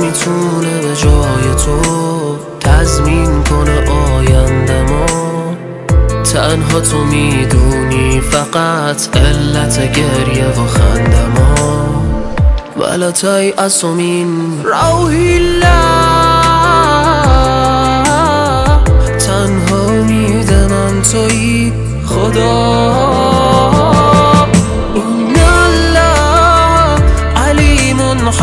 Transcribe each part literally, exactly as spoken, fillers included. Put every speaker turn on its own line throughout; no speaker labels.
میتونه به جای تو تضمین کنه آینده‌مو. تنها تو میدونی فقط علت گریه و خنده‌مو. ولا تيأس من روح الله، تنها امید من تویی خدا. این الله علیم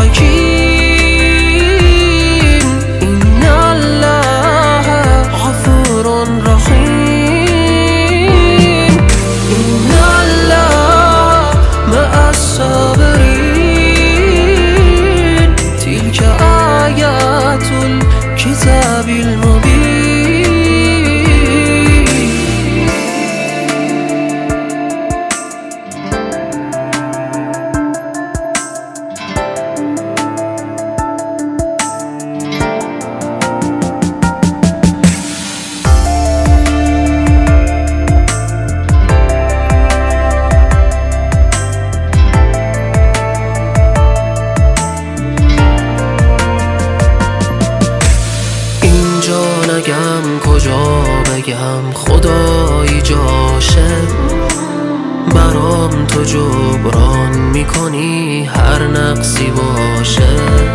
حکیم، این الله غفور رحیم، این الله مع الصابرین. تلك آیات الكتاب المبین. نگم کجا بگم خدایی جاشه، برام تو جبران میکنی هر نقصی باشه.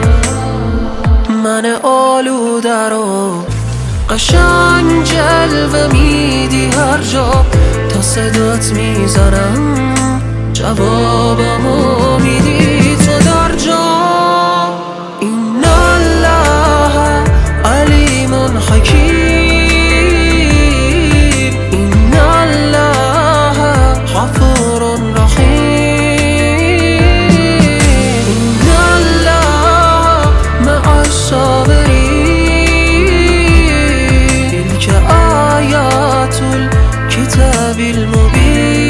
من آلوده رو قشنگ جلوه میدی هر جا، تا صدات میزنم جوابمو میدی تو در جا. این الله علیم حکیم، این الله غفور رحیم، این الله مع الصابرین. تلك آیات الكتاب المبین.